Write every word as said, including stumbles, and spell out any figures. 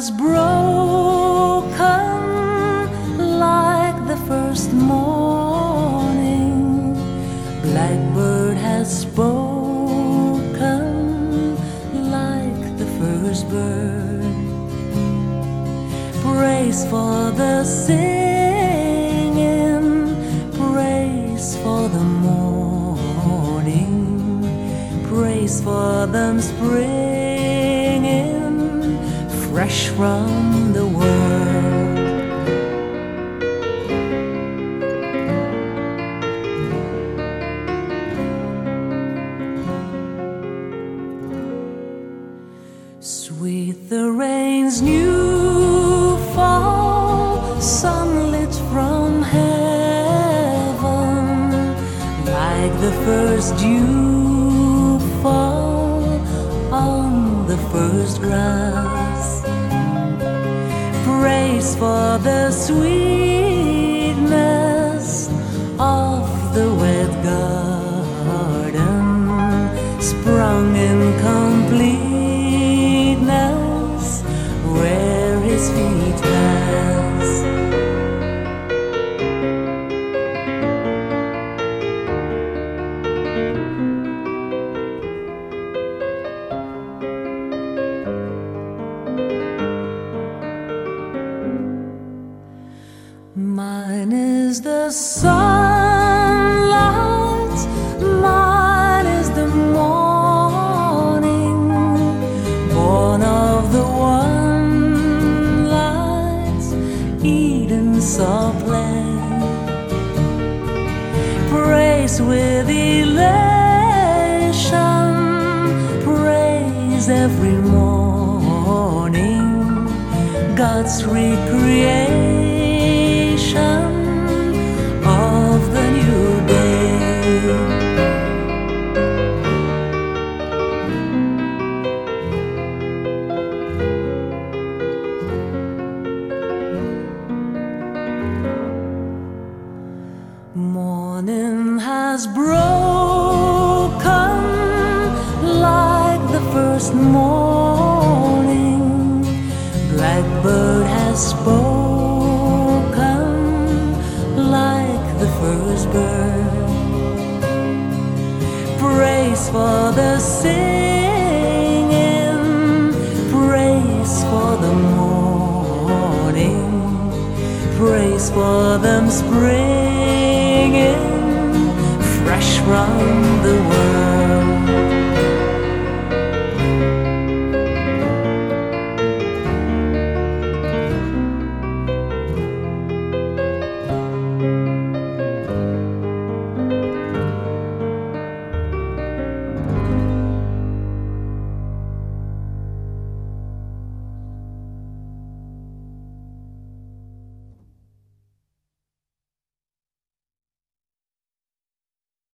has broken like the first morning. Blackbird has spoken like the first bird. Praise for the singing, praise for the morning, praise for them springing fresh from the world. Sweet the rain's new fall, sunlit from heaven, like the first dew fall on the first grass. Praise for the sweetness of the wet garden, sprung in completeness where his feet pass. Mine is the sunlight, mine is the morning, born of the one light, Eden saw play. Praise with elation, praise every morning, God's recreation of the new day. Morning has broken like the first morning. Blackbird has spoken like the first bird. Praise for the singing, praise for the morning, praise for them springing fresh from the world.